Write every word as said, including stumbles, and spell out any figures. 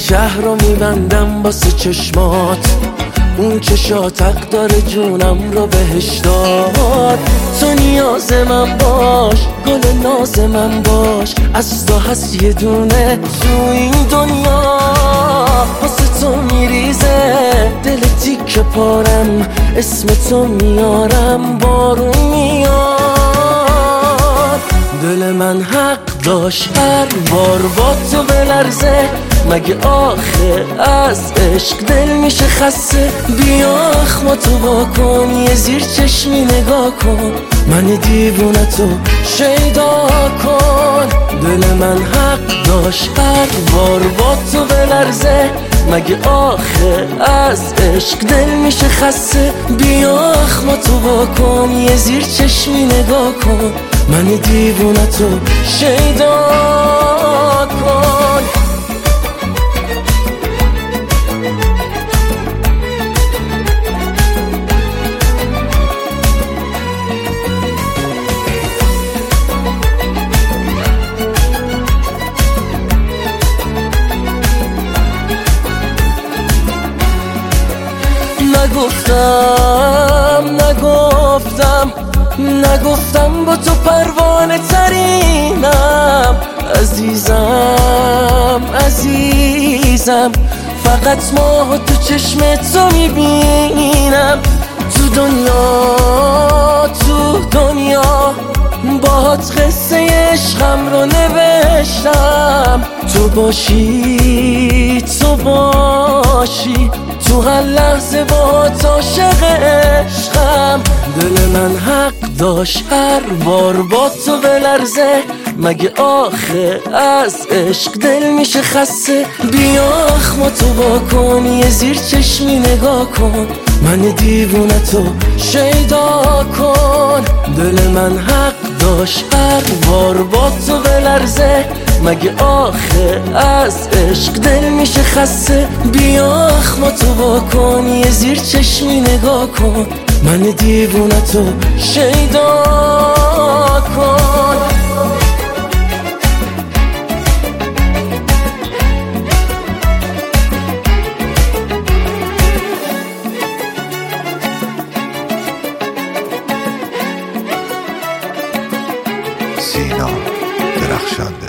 شهر رو میبندم واسه چشمات، اون چشات حق داره جونم رو بهش داد. تو نیاز من باش، گل ناز من باش، از تو هست یه دونه تو این دنیا. واسه تو میریزه دل تیک پارم، اسم تو میارم بارون میاد. دل من حق داشت هر بار با تو بلرزه، مگه آخه از عشق دل میشه خسته؟ بیا اخماتو با کن، یه زیر چشمی نگاه کن، من دیوونه تو شیدا کن. دل من حق داشت هر بار با تو بلرزه، مگه آخه از عشق دل میشه خسته؟ بیا اخماتو با کن، یه زیر چشمی نگاه کن، من دیوونه تو شیدا کن. نگفتم نگفتم نگفتم با تو پروانه ترینم، عزیزم عزیزم، فقط ماه تو چشم تو میبینم. تو دنیا تو دنیا باهات قصه عشقم رو نوشتم، تو باشی تو باشی تو هر لحظه باهات عاشق عشقم. دل من حق داشت هر بار با تو بلرزه، مگه آخه از عشق دل میشه خسته؟ بیا اخماتو با کن، یه زیر چشمی نگاه کن، من دیوونه تو شیدا کن. دل من حق داشت هر بار با تو بلرزه، مگه آخه از عشق دل میشه خسته؟ بیا اخماتو با کن، یه زیر چشمی نگاه کن، من دیوونه تو شیدا کن. سینا درخشان